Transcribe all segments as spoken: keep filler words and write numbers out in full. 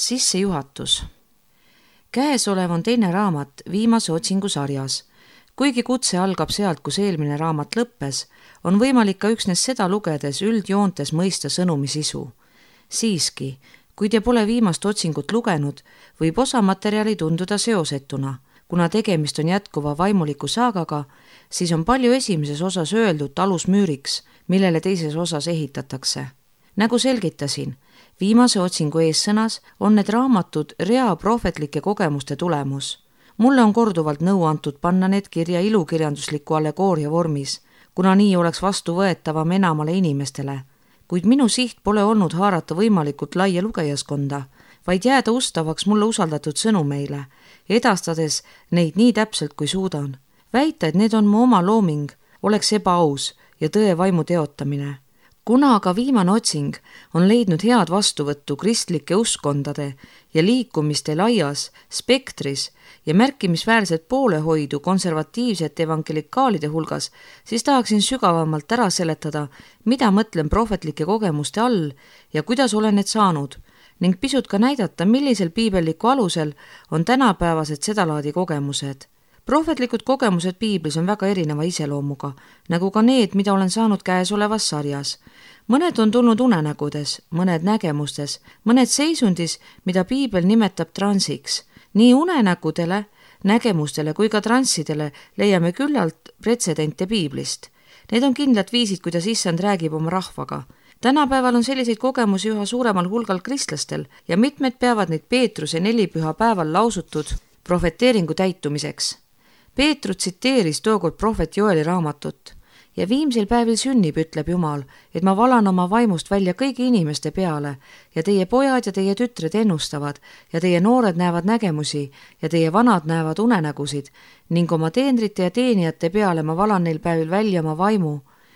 Sissejuhatus. Käesolev on teine raamat viimase otsingu sarjas. Kuigi kutse algab sealt, kus eelmine raamat lõppes, on võimalik ka üksnes seda lugedes üldjoontes mõista sõnumi sisu. Siiski, kui te pole viimast otsingut lugenud, võib osa materjali tunduda seosetuna. Kuna tegemist on jätkuva vaimuliku saagaga, siis on palju esimeses osas öeldud alusmüüriks, millele teises osas ehitatakse. Nagu selgitasin, viimase otsingu eessõnas on need raamatud rea prohvetlike kogemuste tulemus. Mulle on korduvalt nõu antud panna need kirja ilukirjandusliku allegooria vormis, kuna nii oleks vastuvõetavam enamale inimestele, kuid minu siht pole olnud haarata võimalikult laia lugejaskonda, vaid jääda ustavaks mulle usaldatud sõnumeile, edastades neid nii täpselt kui suudan. Väita, et need on mu oma looming, oleks ebaaus ja tõe vaimu teotamine. Kuna aga viimane otsing on leidnud head vastuvõttu kristlike uskondade ja liikumiste laias spektris ja märkimisväärset poolehoidu konservatiivsete evangelikaalide hulgas, siis tahaksin sügavamalt ära seletada, mida mõtlen prohvetlike kogemuste all ja kuidas olen need saanud, ning pisut ka näidata, millisel piibelliku alusel on tänapäevased sedalaadi kogemused. Prohvetlikud kogemused piiblis on väga erineva iseloomuga, nagu ka need, mida olen saanud käesolevas sarjas. Mõned on tulnud unenägudes, mõned nägemustes, mõned seisundis, mida piibel nimetab transiks. Nii unenägudele, nägemustele kui ka transsidele leiame küllalt pretsedente piiblist. Need on kindlad viisid, kuidas issand räägib oma rahvaga. Tänapäeval on selliseid kogemusi üha suuremal hulgal kristlastel ja mitmed peavad neid Peetruse nelipüha päeval lausutud prohveteeringu täitumiseks. Peetrus tsiteeris tookord prohvet Joeli raamatut ja viimsel päevil sünnib, ütleb Jumal, et ma valan oma vaimust välja kõigi inimeste peale ja teie pojad ja teie tütred ennustavad ja teie noored näevad nägemusi ja teie vanad näevad unenägusid ning oma teenrite ja teenijate peale ma valan neil päevil välja oma vaimu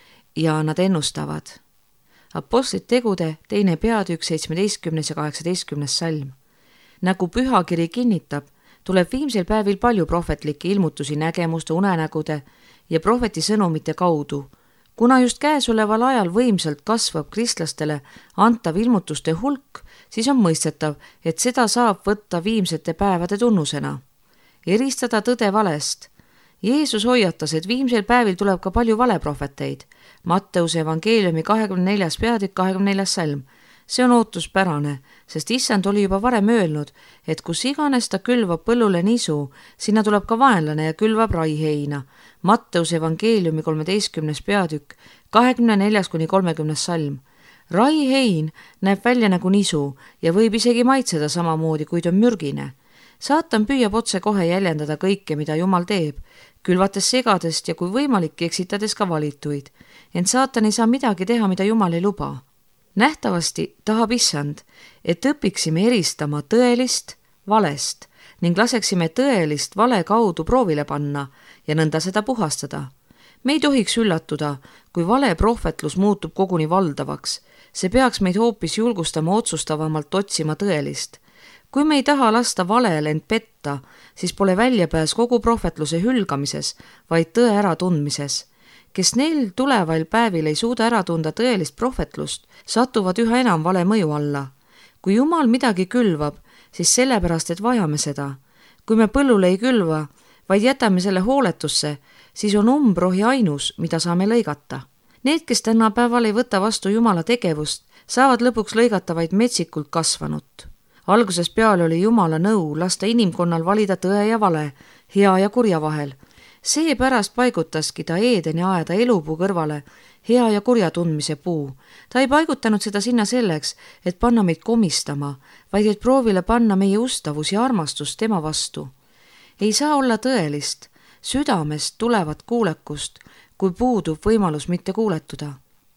ja nad ennustavad. Apostlite tegude teine peatükk seitsmeteistkümnes ja kaheksateistkümnes salm. Nagu pühakiri kinnitab, tuleb viimsel päevil palju prohvetlikke ilmutusi nägemuste, unenägude ja prohveti sõnumite kaudu. Kuna just käesoleval ajal võimsalt kasvab kristlastele antav ilmutuste hulk, siis on mõistetav, et seda saab võtta viimsete päevade tunnusena. Eristada tõde valest. Jeesus hoiatas, et viimsel päevil tuleb ka palju valeprohveteid. Matteuse evangeeliumi kahekümne neljas peatükk kahekümne neljas salm. See on ootuspärane, sest issand oli juba varem öelnud, et kus iganes ta külvab põllule nisu, sinna tuleb ka vaenlane ja külvab raiheina. Matteuse evangeeliumi kolmeteistkümnes peatükk, kahekümne neljas kuni kolmekümnes salm. Raihein näeb välja nagu nisu ja võib isegi maitseda samamoodi, kuid on mürgine. Saatan püüab otse kohe jäljendada kõike, mida Jumal teeb, külvates segadest ja kui võimalik eksitades ka valituid. Ent saatan ei saa midagi teha, mida Jumal ei luba. Nähtavasti tahab issand, et õpiksime eristama tõelist valest ning laseksime tõelist vale kaudu proovile panna ja nõnda seda puhastada. Me ei tohiks üllatuda, kui vale prohvetlus muutub koguni valdavaks. See peaks meid hoopis julgustama otsustavamalt otsima tõelist. Kui me ei taha lasta valel end petta, siis pole väljapääs kogu prohvetluse hülgamises, vaid tõe äratundmises. Kes neil tulevail päevil ei suuda ära tunda tõelist prohvetlust, satuvad üha enam vale mõju alla. Kui Jumal midagi külvab, siis sellepärast, et vajame seda. Kui me põllule ei külva, vaid jätame selle hooletusse, siis on umbrohi ainus, mida saame lõigata. Need, kes tänapäeval ei võta vastu Jumala tegevust, saavad lõpuks lõigata vaid metsikult kasvanut. Alguses peale oli Jumala nõu lasta inimkonnal valida tõe ja vale, hea ja kurja vahel. Seepärast paigutaski ta Eedeni aeda elupuu kõrvale hea ja kurja tundmise puu. Ta ei paigutanud seda sinna selleks, et panna meid komistama, vaid et proovile panna meie ustavus ja armastus tema vastu. Ei saa olla tõelist, südamest tulevat kuulekust, kui puudub võimalus mitte kuuletuda.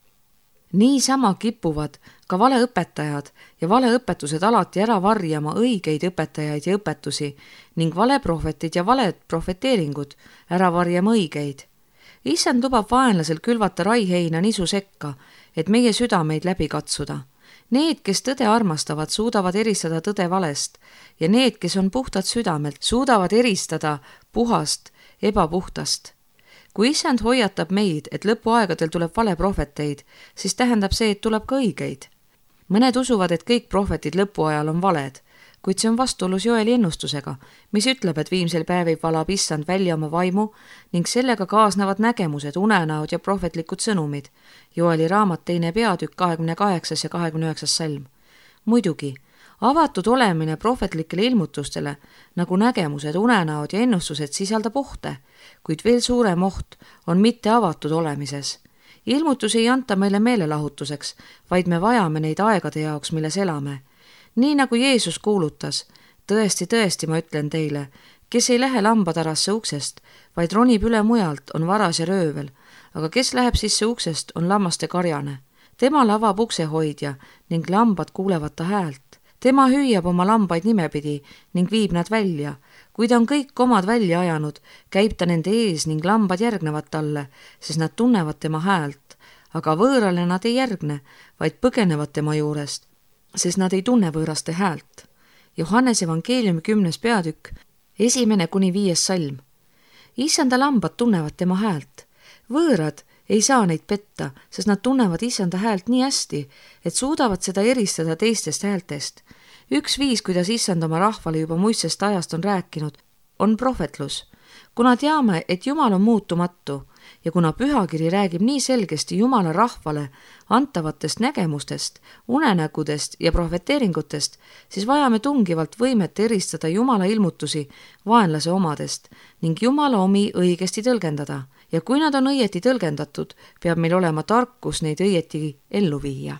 Niisama kipuvad ka valeõpetajad ja valeõpetused alati ära varjama õigeid õpetajaid ja õpetusi ning valeprohvetid ja valed prohveteeringud ära varjama õigeid. Issand lubab vaenlasel külvata raiheina nisu sekka, et meie südameid läbi katsuda. Need, kes tõde armastavad, suudavad eristada tõde valest ja need, kes on puhtad südamelt, suudavad eristada puhast ebapuhtast. Kui issand hoiatab meid, et lõpuaegadel tuleb valeprohveteid, siis tähendab see, et tuleb ka õigeid. Mõned usuvad, et kõik prohvetid lõpuajal on valed. kuid see on vastuolus Joeli ennustusega, mis ütleb, et viimsel päevil valab issand välja oma vaimu ning sellega kaasnevad nägemused, unenäod ja prohvetlikud sõnumid. Joeli raamat teine peatükk kahekümne kaheksas ja kahekümne üheksas salm. Muidugi, avatud olemine prohvetlikele ilmutustele, nagu nägemused, unenäod ja ennustused sisaldab ohte, kuid veel suurem oht on mitte avatud olemises. Ilmutusi ei anta meile meelelahutuseks, vaid me vajame neid aegade jaoks, milles elame. Nii nagu Jeesus kuulutas, tõesti, tõesti, ma ütlen teile, kes ei lähe lambatarasse uksest, vaid ronib üle mujalt, on varas ja röövel, aga kes läheb sisse uksest, on lammaste karjane. Temal avab uksehoidja ning lambad kuulevad ta häält. Tema hüüab oma lambaid nimepidi ning viib nad välja. Kui ta on kõik omad välja ajanud, käib ta nende ees ning lambad järgnevad talle, sest nad tunnevad tema häält. Aga võõrale nad ei järgne, vaid põgenevad tema juurest, sest nad ei tunne võõraste häält. Johannes evangeeliumi kümnes peatükk, esimene kuni viies salm. Issanda lambad tunnevad tema häält. Võõrad ei saa neid petta, sest nad tunnevad issanda häält nii hästi, et suudavad seda eristada teistest häältest. Üks viis, kuidas issand oma rahvale juba muistsest ajast on rääkinud, on prohvetlus. Kuna teame, et Jumal on muutumatu ja kuna pühakiri räägib nii selgesti Jumala rahvale antavatest nägemustest, unenägudest ja prohveteeringutest, siis vajame tungivalt võimet eristada Jumala ilmutusi vaenlase omadest ning Jumala omi õigesti tõlgendada. Ja kui nad on õieti tõlgendatud, peab meil olema tarkus neid õieti ellu viia.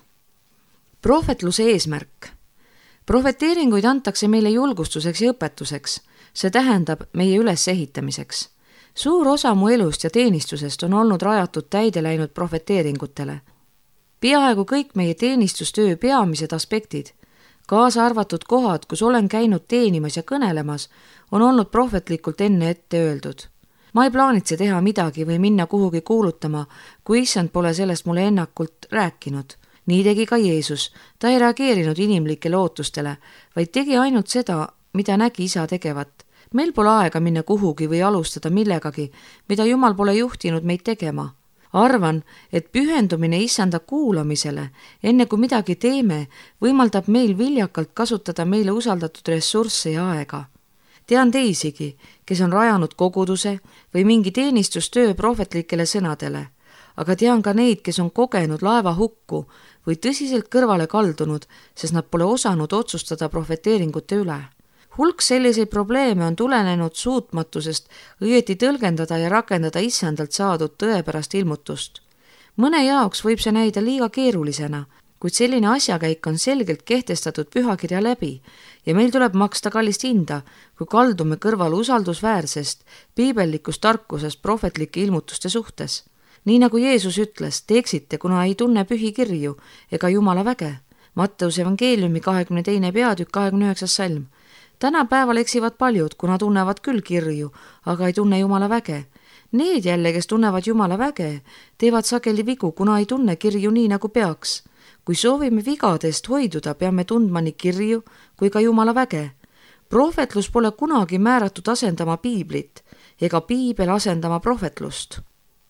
Prohvetluse eesmärk. Prohveteeringuid antakse meile julgustuseks ja õpetuseks, see tähendab meie ülesehitamiseks. Suur osa mu elust ja teenistusest on olnud rajatud täide läinud prohveteeringutele. Peaaegu kõik meie teenistustöö peamised aspektid, kaasa arvatud kohad, kus olen käinud teenimas ja kõnelemas, on olnud prohvetlikult enne ette öeldud. Ma ei plaanitse teha midagi või minna kuhugi kuulutama, kui issand pole sellest mulle ennakult rääkinud. Nii tegi ka Jeesus, ta ei reageerinud inimlikele ootustele, vaid tegi ainult seda, mida nägi isa tegevat. Meil pole aega minna kuhugi või alustada millegagi, mida Jumal pole juhtinud meid tegema. Arvan, et pühendumine issanda kuulamisele, enne kui midagi teeme, võimaldab meil viljakalt kasutada meile usaldatud ressursse ja aega. Tean teisigi, kes on rajanud koguduse või mingi teenistustöö prohvetlikele sõnadele, aga tean ka neid, kes on kogenud laeva hukku või tõsiselt kõrvale kaldunud, sest nad pole osanud otsustada prohveteeringute üle. Hulk selliseid probleeme on tulenenud suutmatusest õieti tõlgendada ja rakendada issandalt saadud tõepärast ilmutust. Mõne jaoks võib see näida liiga keerulisena, kuid selline asjakäik on selgelt kehtestatud pühakirja läbi ja meil tuleb maksta kallist hinda, kui kaldume kõrval usaldusväärsest, piibellikust tarkusest prohvetlike ilmutuste suhtes. Nii nagu Jeesus ütles, te eksite, kuna ei tunne pühi kirju ega Jumala väge. Matteuse evangeeliumi kahekümne teine peatükk kahekümne üheksas salm. Tänapäeval eksivad paljud, kuna tunnevad küll kirju, aga ei tunne Jumala väge. Need jälle, kes tunnevad Jumala väge, teevad sageli vigu, kuna ei tunne kirju nii, nagu peaks. Kui soovime vigadest hoiduda, peame tundma nii kirju kui ka Jumala väge. Prohvetlus pole kunagi määratud asendama piiblit ega piibel asendama prohvetlust.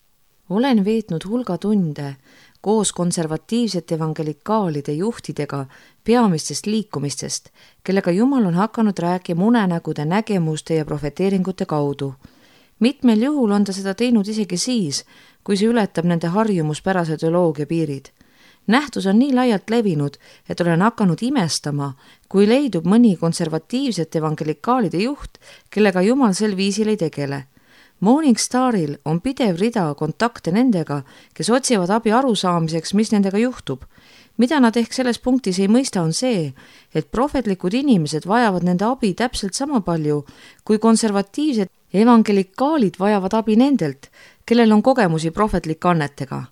Olen veetnud hulga tunde koos konservatiivsete evangelikaalide juhtidega peamistest liikumistest, kellega Jumal on hakanud rääkima unenägude, nägemuste ja prohveteeringute kaudu. Mitmel juhul on ta seda teinud isegi siis, kui see ületab nende harjumuspärase teoloogia piirid. Nähtus on nii laialt levinud, et olen hakanud imestama, kui leidub mõni konservatiivsete evangelikaalide juht, kellega Jumal sel viisil ei tegele. Morning Staril on pidev rida kontakte nendega, kes otsivad abi arusaamiseks, mis nendega juhtub. Mida nad ehk selles punktis ei mõista on see, et prohvetlikud inimesed vajavad nende abi täpselt sama palju, kui konservatiivsed evangelikaalid vajavad abi nendelt, kellel on kogemusi prohvetlike annetega.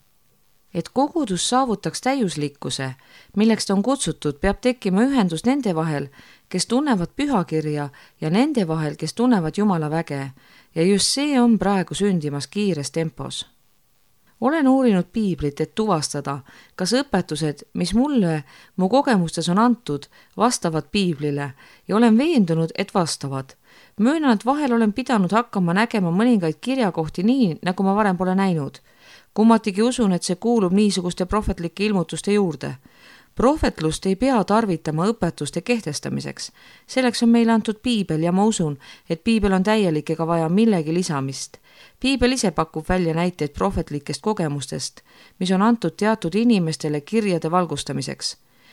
Et kogudus saavutaks täiuslikkuse, milleks ta on kutsutud, peab tekkima ühendus nende vahel, kes tunnevad pühakirja ja nende vahel, kes tunnevad Jumala väge. Ja just see on praegu sündimas kiires tempos. Olen uurinud piiblit, et tuvastada, kas õpetused, mis mulle mu kogemustes on antud, vastavad piiblile ja olen veendunud, et vastavad. Möönan, et vahel olen pidanud hakkama nägema mõningaid kirjakohti nii, nagu ma varem pole näinud. Kummatigi usun, et see kuulub niisuguste prohvetlike ilmutuste juurde. Prohvetlust ei pea tarvitama õpetuste kehtestamiseks. Selleks on meile antud piibel ja ma usun, et piibel on täielik ega vaja millegi lisamist. Piibel ise pakub välja näiteid prohvetlikest kogemustest, mis on antud teatud inimestele kirjade valgustamiseks.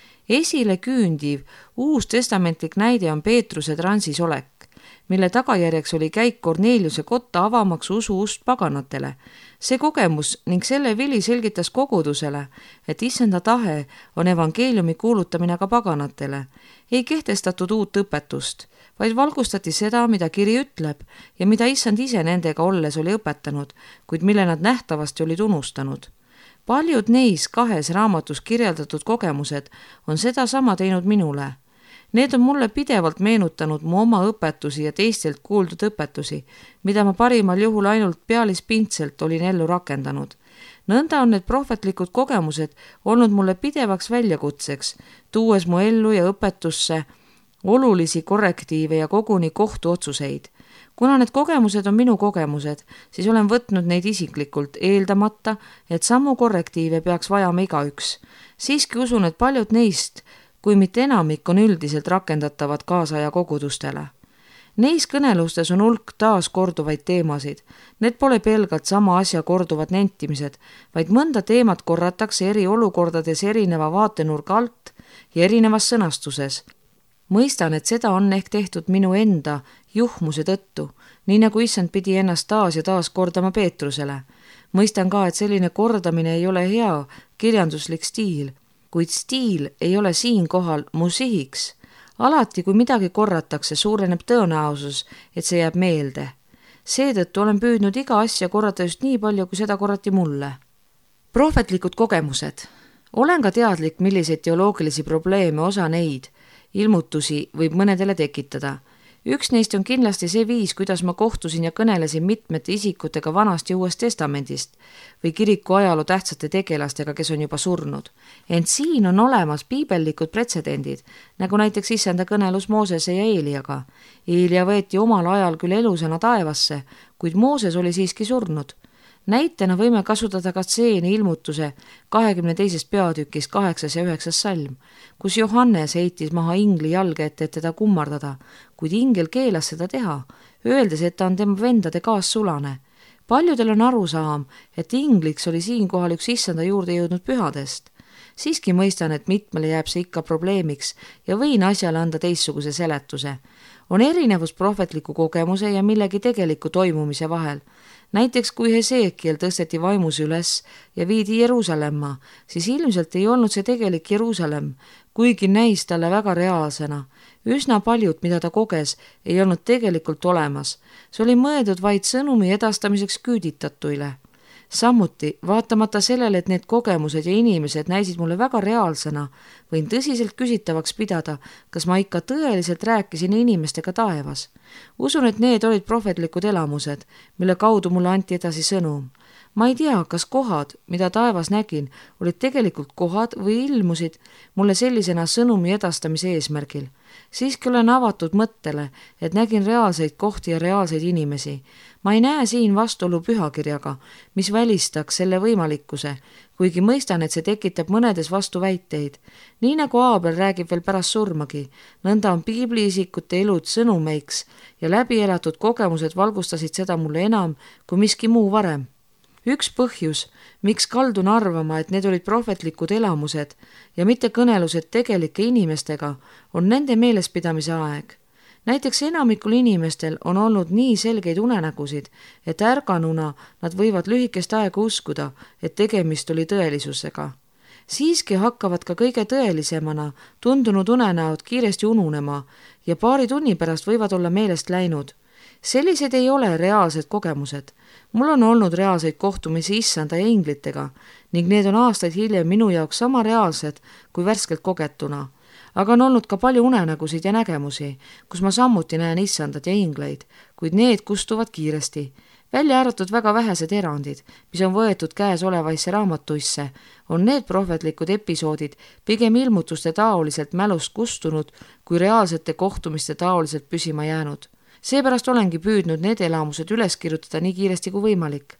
Esile küündiv uus testamentlik näide on Peetruse transis olek, mille tagajärjeks oli käik Korneliuse kotta avamaks usu ust paganatele. See kogemus ning selle vili selgitas kogudusele, et issanda tahe on evangeeliumi kuulutamine ka paganatele. Ei kehtestatud uut õpetust, vaid valgustati seda, mida kiri ütleb ja mida issand ise nendega olles oli õpetanud, kuid mille nad nähtavasti olid unustanud. Paljud neis kahes raamatus kirjeldatud kogemused on seda sama teinud minule. Need on mulle pidevalt meenutanud mu oma õpetusi ja teistelt kuuldud õpetusi, mida ma parimal juhul ainult pealispindselt olin ellu rakendanud. Nõnda on need prohvetlikud kogemused olnud mulle pidevaks väljakutseks, tuues mu ellu ja õpetusse olulisi korrektiive ja koguni kohtuotsuseid. Kuna need kogemused on minu kogemused, siis olen võtnud neid isiklikult, eeldamata, et samu korrektiive peaks vajama igaüks. Siiski usun, et paljud neist, kui mitte enamik, on üldiselt rakendatavad kaasaja kogudustele. Neis kõnelustes on hulk taas korduvaid teemasid. Need pole pelgalt sama asja korduvad nentimised, vaid mõnda teemat korratakse eri olukordades erineva vaatenurga alt ja erinevas sõnastuses. Mõistan, et seda on ehk tehtud minu enda juhmuse tõttu, nii nagu issand pidi ennast taas ja taas kordama Peetrusele. Mõistan ka, et selline kordamine ei ole hea kirjanduslik stiil, kuid stiil ei ole siinkohal mu sihiks. Alati, kui midagi korratakse, suureneb tõenäosus, et see jääb meelde. Seetõttu olen püüdnud iga asja korrata just nii palju, kui seda korrati mulle. Prohvetlikud kogemused. Olen ka teadlik, milliseid teoloogilisi probleeme osa neid ilmutusi võib mõnedele tekitada. Üks neist on kindlasti see viis, kuidas ma kohtusin ja kõnelesin mitmete isikutega vanast ja uuest testamendist või kiriku ajaloo tähtsate tegelastega, kes on juba surnud. Ent siin on olemas piibellikud pretsedendid, nagu näiteks issanda kõnelus Moosese ja Eeliaga. Eelia võeti omal ajal küll elusana taevasse, kuid Mooses oli siiski surnud. Näitena võime kasutada ka stseeni ilmutuse kahekümne teisest peatükist kaheksas ja üheksas salm, kus Johannes heitis maha ingli jalge ette, et teda kummardada, kuid ingel keelas seda teha, öeldes, et ta on tema vendade kaassulane. Paljudel on arusaam, et ingliks oli siinkohal üks issanda juurde jõudnud pühadest. Siiski mõistan, et mitmele jääb see ikka probleemiks ja võin asjale anda teistsuguse seletuse. On erinevus prohvetliku kogemuse ja millegi tegeliku toimumise vahel. Näiteks kui Hesekiel tõsteti vaimus üles ja viidi Jeruusalemma, siis ilmselt ei olnud see tegelik Jeruusalemm, kuigi näis talle väga reaalsena. Üsna paljud, mida ta koges, ei olnud tegelikult olemas. See oli mõeldud vaid sõnumi edastamiseks küüditatuile. Samuti, vaatamata sellele, et need kogemused ja inimesed näisid mulle väga reaalsena, võin tõsiselt küsitavaks pidada, kas ma ikka tõeliselt rääkisin inimestega taevas. Usun, et need olid prohvetlikud elamused, mille kaudu mulle anti edasi sõnum. Ma ei tea, kas kohad, mida taevas nägin, olid tegelikult kohad või ilmusid mulle sellisena sõnumi edastamise eesmärgil. Siiski olen avatud mõttele, et nägin reaalseid kohti ja reaalseid inimesi. Ma ei näe siin vastuolu pühakirjaga, mis välistaks selle võimalikkuse, kuigi mõistan, et see tekitab mõnedes vastuväiteid. Nii nagu Aabel räägib veel pärast surmagi, nõnda on piibliisikute elud sõnumeiks ja läbielatud kogemused valgustasid seda mulle enam kui miski muu varem. Üks põhjus, miks kaldun arvama, et need olid prohvetlikud elamused ja mitte kõnelused tegelike inimestega, on nende meelespidamise aeg. Näiteks enamikul inimestel on olnud nii selgeid unenägusid, et ärganuna nad võivad lühikest aega uskuda, et tegemist oli tõelisusega. Siiski hakkavad ka kõige tõelisemana tundunud unenäod kiiresti ununema ja paari tunni pärast võivad olla meelest läinud. Sellised ei ole reaalsed kogemused. Mul on olnud reaalseid kohtumisi issanda ja inglitega ning need on aastaid hiljem minu jaoks sama reaalsed kui värskelt kogetuna. Aga on olnud ka palju unenägusid ja nägemusi, kus ma samuti näen issandat ja ingleid, kuid need kustuvad kiiresti. Välja arvatud väga vähesed erandid, mis on võetud käesolevaisse raamatuisse, on need prohvetlikud episoodid pigem ilmutuste taoliselt mälust kustunud kui reaalsete kohtumiste taoliselt püsima jäänud. Seepärast olengi püüdnud need elamused üles kirjutada nii kiiresti kui võimalik.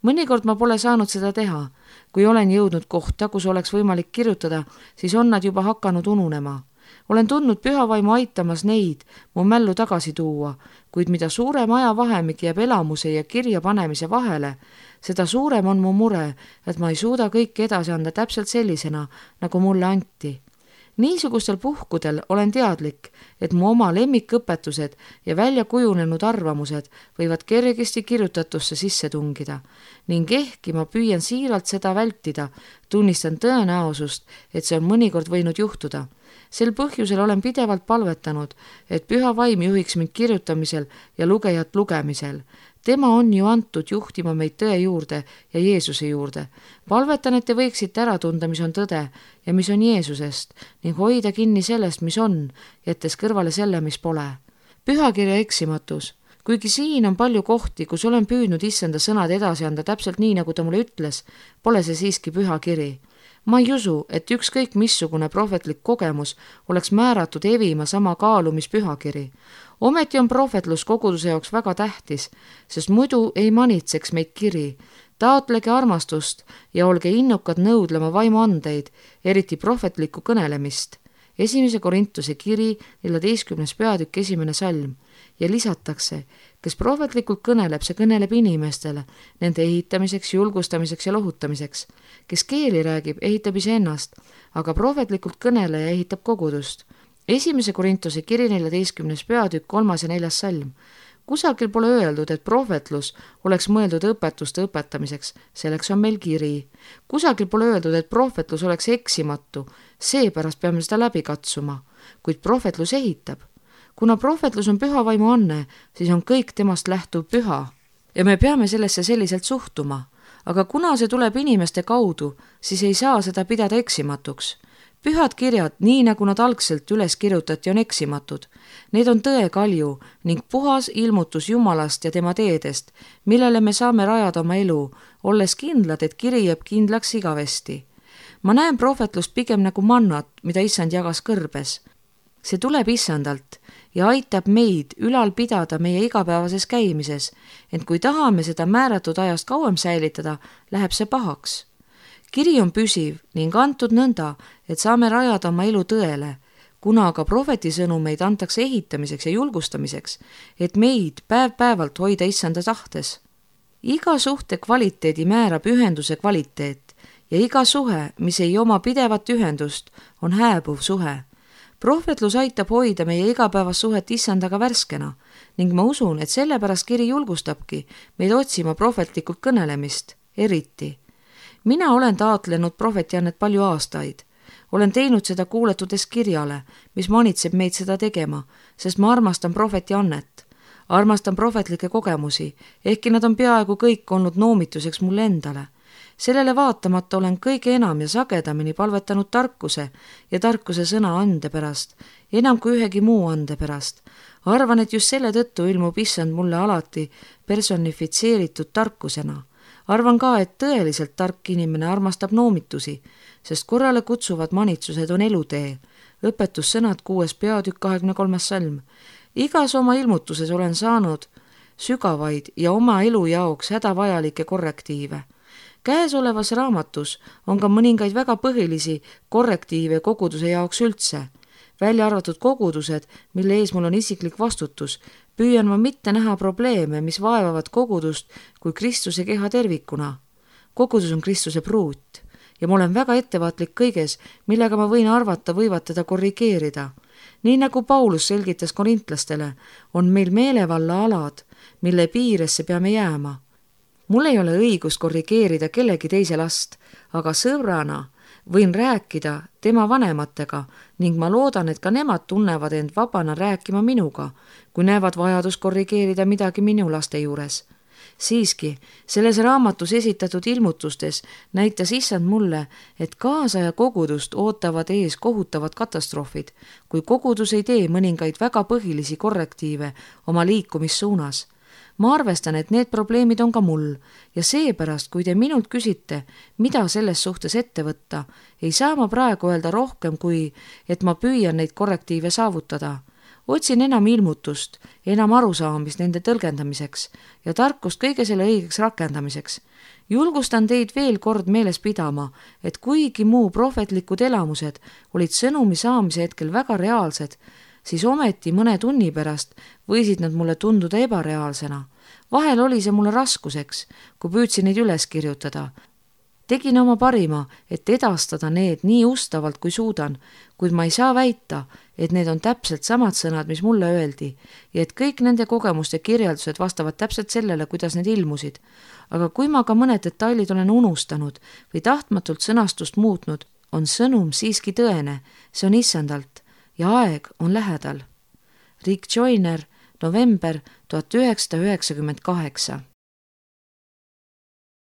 mõnikord ma pole saanud seda teha. Kui olen jõudnud kohta, kus oleks võimalik kirjutada, siis on nad juba hakanud ununema. Olen tundnud pühavaimu aitamas neid mu mällu tagasi tuua, kuid mida suurem ajavahemik jääb elamuse ja kirja panemise vahele, seda suurem on mu mure, et ma ei suuda kõike edasi anda täpselt sellisena, nagu mulle anti. Niisugustel puhkudel olen teadlik, et mu oma lemmikõpetused ja välja kujunenud arvamused võivad kergesti kirjutatusse sisse tungida ning ehkki ma püüan siiralt seda vältida, tunnistan tõenäosust, et see on mõnikord võinud juhtuda. Sel põhjusel olen pidevalt palvetanud, et püha vaim juhiks mind kirjutamisel ja lugejat lugemisel. Tema on ju antud juhtima meid tõe juurde ja Jeesuse juurde. Palvetan, et te võiksite ära tunda, mis on tõde ja mis on Jeesusest ning hoida kinni sellest, mis on, jättes kõrvale selle, mis pole. Pühakirja eksimatus. Kuigi siin on palju kohti, kus olen püüdnud issanda sõnad edasi anda täpselt nii, nagu ta mulle ütles, pole see siiski pühakiri. Ma ei usu, et ükskõik missugune prohvetlik kogemus oleks määratud evima sama kaalu, mis pühakiri. Ometi on prohvetlus koguduse jaoks väga tähtis, sest muidu ei manitseks meid kiri. Taotlege armastust ja olge innukad nõudlema vaimuandeid, eriti prohvetlikku kõnelemist. Esimese Korintuse kiri, neljateistkümnes peatükk, esimene salm. Ja lisatakse, kes prohvetlikult kõneleb, see kõneleb inimestele, nende ehitamiseks, julgustamiseks ja lohutamiseks. Kes keeli räägib, ehitab iseennast, aga prohvetlikult kõneleja ehitab kogudust. Esimese Korintuse kiri, neljateistkümnes peatükk, kolmas ja neljas salm. Kusagil pole öeldud, et prohvetlus oleks mõeldud õpetuste õpetamiseks, selleks on meil kiri. Kusagil pole öeldud, et prohvetlus oleks eksimatu, seepärast peame seda läbi katsuma, kuid prohvetlus ehitab. Kuna prohvetlus on püha vaimu anne, siis on kõik temast lähtuv püha ja me peame sellesse selliselt suhtuma, aga kuna see tuleb inimeste kaudu, siis ei saa seda pidada eksimatuks. Pühad kirjad, nii nagu nad algselt üles kirjutati, on eksimatud. Need on tõe kalju ning puhas ilmutus Jumalast ja tema teedest, millele me saame rajada oma elu, olles kindlad, et kiri jääb kindlaks igavesti. Ma näen prohvetlust pigem nagu mannat, mida issand jagas kõrbes. See tuleb issandalt ja aitab meid ülal pidada meie igapäevases käimises, ent kui tahame seda määratud ajast kauem säilitada, läheb see pahaks. Kiri on püsiv ning antud nõnda, et saame rajada oma elu tõele, kuna aga prohveti sõnumeid antakse ehitamiseks ja julgustamiseks, et meid päev-päevalt hoida issanda tahtes. Iga suhte kvaliteedi määrab ühenduse kvaliteet ja iga suhe, mis ei oma pidevat ühendust, on hääbuv suhe. Prohvetlus aitab hoida meie igapäevas suhet issandaga värskena ning ma usun, et sellepärast kiri julgustabki meid otsima prohvetlikult kõnelemist, eriti. Mina olen taotlenud prohvetiannet palju aastaid. Olen teinud seda kuuletudes kirjale, mis manitseb meid seda tegema, sest ma armastan prohvetiannet. Armastan prohvetlikke kogemusi, ehkki nad on peaaegu kõik olnud noomituseks mulle endale. Sellele vaatamata olen kõige enam ja sagedamini palvetanud tarkuse ja tarkuse sõna ande pärast, enam kui ühegi muu ande pärast. Arvan, et just selle tõttu ilmub issand mulle alati personifitseeritud tarkusena. Arvan ka, et tõeliselt tark inimene armastab noomitusi, sest korrale kutsuvad manitsused on elutee. Õpetussõnad kuues peatükk kahekümne kolmas salm. Igas oma ilmutuses olen saanud sügavaid ja oma elu jaoks hädavajalikke korrektiive. Käesolevas raamatus on ka mõningaid väga põhilisi korrektiive koguduse jaoks üldse. Välja arvatud kogudused, mille ees mul on isiklik vastutus, püüan ma mitte näha probleeme, mis vaevavad kogudust kui Kristuse keha tervikuna. Kogudus on Kristuse pruut ja ma olen väga ettevaatlik kõiges, millega ma võin arvata võivad teda korrigeerida. Nii nagu Paulus selgitas korintlastele, on meil meelevalla alad, mille piiresse peame jääma. Mul ei ole õigust korrigeerida kellegi teise last, aga sõbrana võin rääkida tema vanematega ning ma loodan, et ka nemad tunnevad end vabana rääkima minuga, kui näevad vajadus korrigeerida midagi minu laste juures. Siiski, selles raamatus esitatud ilmutustes näitas issand mulle, et kaasaja kogudust ootavad ees kohutavad katastroofid, kui kogudus ei tee mõningaid väga põhilisi korrektiive oma liikumissuunas. Ma arvestan, et need probleemid on ka mul ja seepärast, kui te minult küsite, mida selles suhtes ette võtta, ei saa ma praegu öelda rohkem kui, et ma püüan neid korrektiive saavutada. Otsin enam ilmutust, enam arusaamist nende tõlgendamiseks ja tarkust kõige selle õigeks rakendamiseks. Julgustan teid veel kord meeles pidama, et kuigi muu prohvetlikud elamused olid sõnumi saamise hetkel väga reaalsed, siis ometi mõne tunni pärast võisid nad mulle tunduda ebareaalsena. Vahel oli see mulle raskuseks, kui püüdsin neid üles kirjutada. Tegin oma parima, et edastada need nii ustavalt kui suudan, kuid ma ei saa väita, et need on täpselt samad sõnad, mis mulle öeldi ja et kõik nende kogemuste kirjeldused vastavad täpselt sellele, kuidas need ilmusid. Aga kui ma ka mõned detailid olen unustanud või tahtmatult sõnastust muutnud, on sõnum siiski tõene, see on issandalt ja aeg on lähedal. Rick Joyner, november tuhat üheksasada üheksakümmend kaheksa.